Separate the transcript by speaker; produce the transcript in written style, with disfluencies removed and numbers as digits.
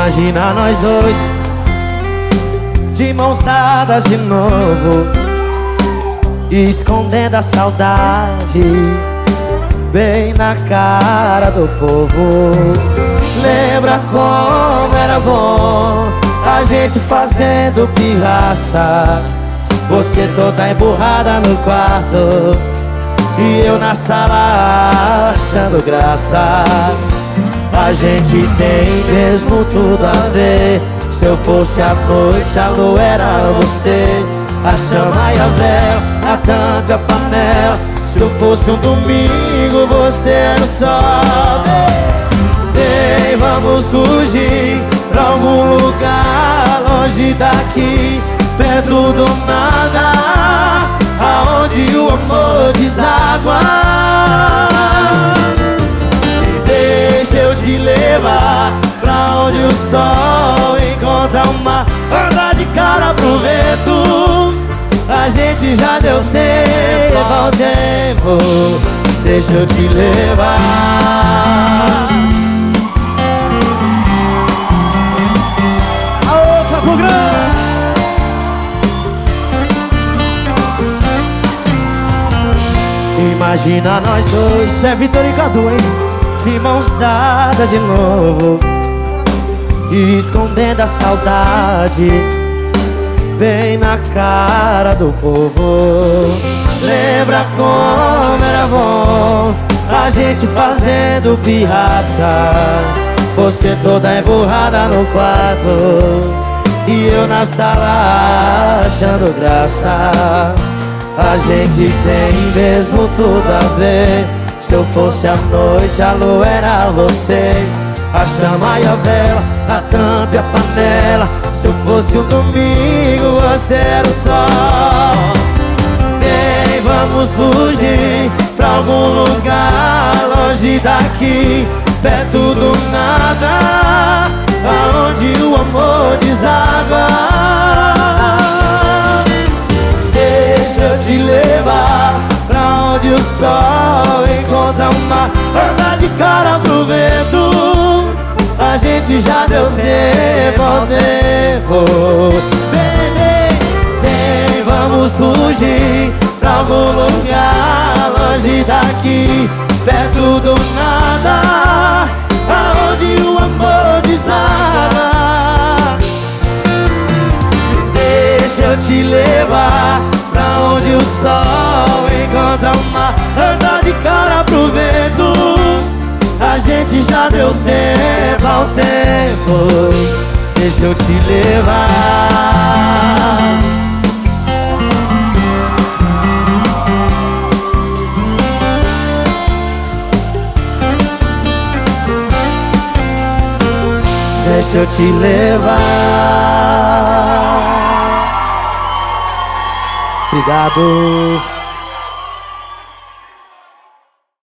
Speaker 1: Imagina nós dois de mãos dadas de novo, escondendo a saudade bem na cara do povo. Lembra como era bom a gente fazendo pirraça, você toda emburrada no quarto e eu na sala achando graça. A gente tem mesmo tudo a ver. Se eu fosse à noite, a lua era você, a chama e a vela, a tampa e a panela. Se eu fosse um domingo, você era o sol. Vem, vamos fugir pra algum lugar longe daqui, perto do nada, aonde o amor deságua. E deixa eu te levar pra onde o sol encontra o mar. Anda de cara pro vento, a gente já deu tempo ao tempo. Deixa eu te levar.
Speaker 2: Aô, Campo Grande!
Speaker 1: Imagina nós dois,
Speaker 2: Isso é Vitor e Cadu, hein?
Speaker 1: de mãos dadas de novo, escondendo a saudade bem na cara do povo. Lembra como era bom a gente fazendo pirraça, você toda emburrada no quarto e eu na sala achando graça. A gente tem mesmo tudo a ver. Se eu fosse à noite, a lua era você, a chama e a vela, a tampa e a panela. Se eu fosse um domingo, você era o sol. Vem, vamos fugir pra algum lugar longe daqui, perto do nada, aonde o amor deságua. Deixa eu te levar pra onde o sol encontra o mar. Anda de cara pro vento, a gente já deu tempo ao tempo. Vem, vem, vem, vamos fugir pra algum lugar longe daqui, perto do nada, aonde o amor deságua. Deixa eu te levar pra onde o sol encontra o mar. Anda de cara pro vento, a gente já deu tempo ao tempo. Deixa eu te levar. Deixa eu te levar. Obrigado.